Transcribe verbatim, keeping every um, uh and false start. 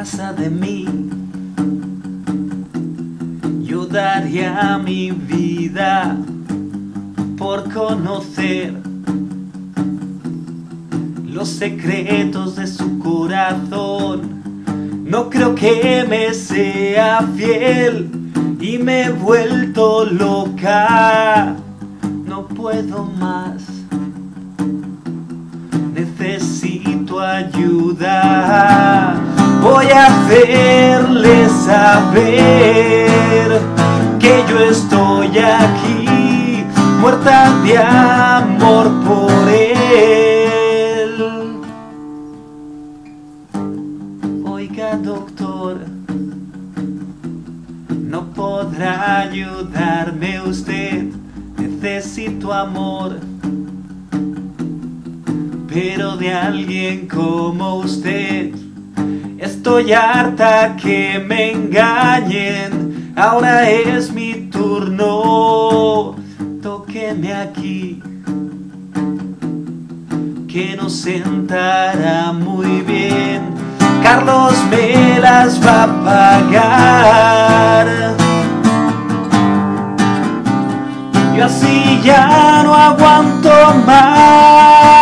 pasa de mí. Yo daría mi vida por conocer los secretos de su corazón. No creo que me sea fiel y me he vuelto loca. No puedo más, necesito ayuda. Voy a hacerle saber que yo estoy aquí, muerta de amor por él. Oiga, doctor, no podrá ayudarme usted, necesito amor, pero de alguien como usted. Estoy harta que me engañen, ahora es mi turno. Tóqueme aquí, que nos sentará muy bien. Carlos me las va a pagar. Yo así ya no aguanto más.